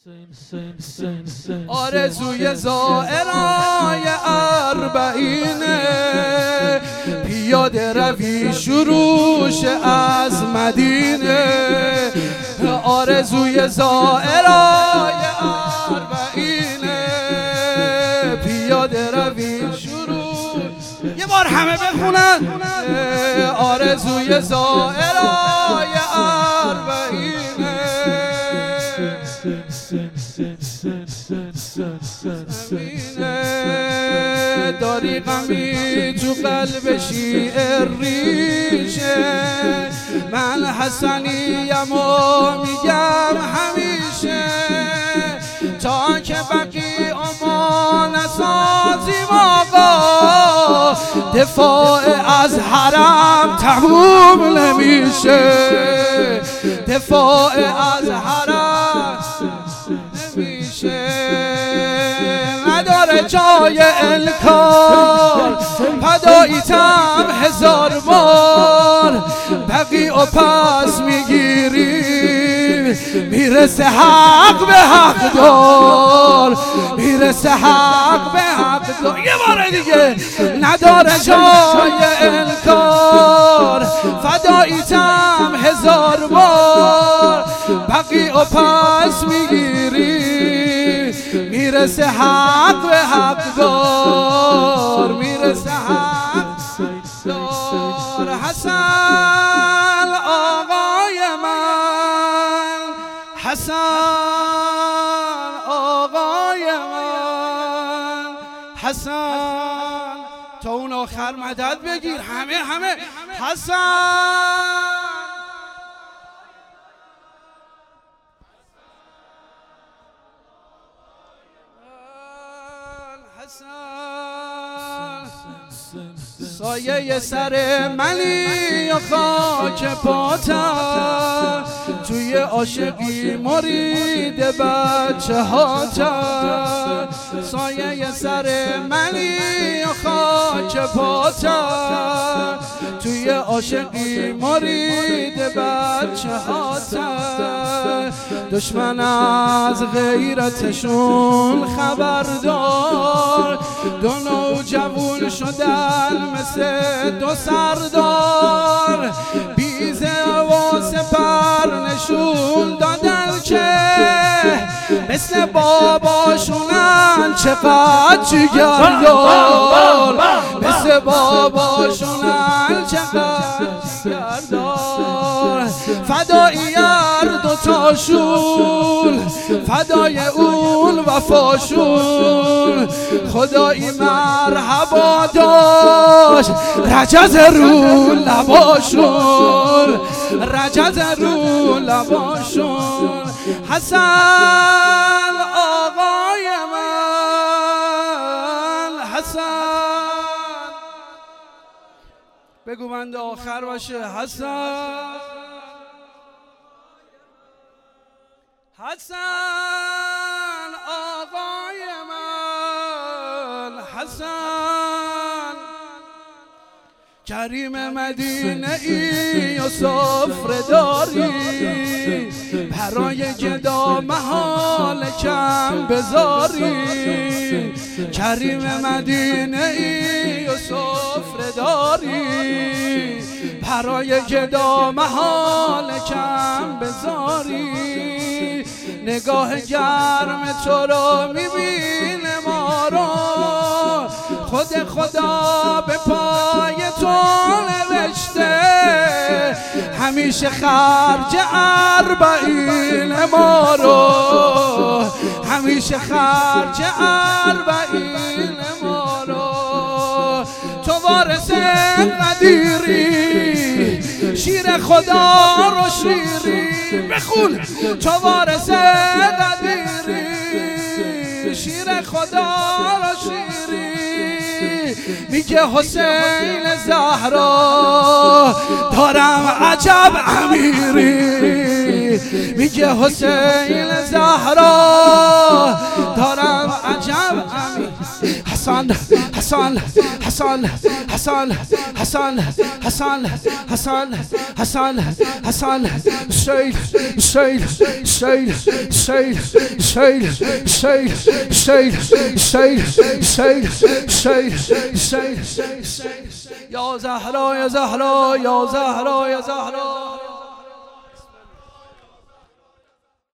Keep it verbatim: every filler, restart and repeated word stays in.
آرزوی زائرای اربعینه، پیاده روی شروش از مدینه. آرزوی زائرای اربعینه، پیاده روی شروش. یه بار همه بخونن. آرزوی زائرای اربعینه، داری غمی تو قلب شیعه ریشه. من حسنیم و میگم همیشه، تا که بقی امان سازیم آقا، دفاع از حرم تموم نمیشه. دفاع از حرم نمیشه، نداره جای انکار. فداییتم هزار بار، بقی و پس میگیریم. میرسه حق به حق دار، میرسه حق به حق دار. یه بار دیگه، نداره جای انکار. فداییتم هزار بار، بقی و پس میگیریم. میرسه حق به حق دار، میرسه حق دار. حسن آقای من، حسن آقای من، حسن تا اون آخر مدد بگیر. همه همه حسن. سایه سر منی و خاک پاتم، توی عاشقی مرید بچه هاتم. سایه سر منی و خاک پاتم، توی عاشقی مرید بچه هاتم. دشمن از غیرتشون خبردار، دو نوجوان شدن مثل دو سردار. بیزه و سپر نشون دادن که مثل باباشونن چقدر جگردار. مثل باباشونن چقدر جگردار. فدایی دوتاشون، فدای اون وفاشون. خدایی مرحبا داشت رجز رو لباشون، رجز رو لباشون. حسن آقای من، حسن. بگو بنده آخر باشه. حسن حسن آقای من، حسن. کریم مدینه ای و سفره داری، برای گدا محال کم بذاری. کریم مدینه ای و سفره داری، برای گدا محال کم بذاری. نگاه گرم تو رو میبینه ما رو، خود خدا به پای تو نوشته. همیشه خرج اربعین ما رو، همیشه خرج اربعین ما رو. تو وارث قدیری، شیر خدا رو شیری. بخون. تو وارث قدیری، شیر خدا رو شیری. میگه حسین زهرا دارم عجب امیری. میگه حسین زهرا دارم عجب امیری. حسن حسن حسن حسن حسن حسن حسن حسن حسن سيد سيد سيد سيد سيد سيد سيد سيد سيد سيد سيد يا زهرا يا زهرا يا زهرا يا زهرا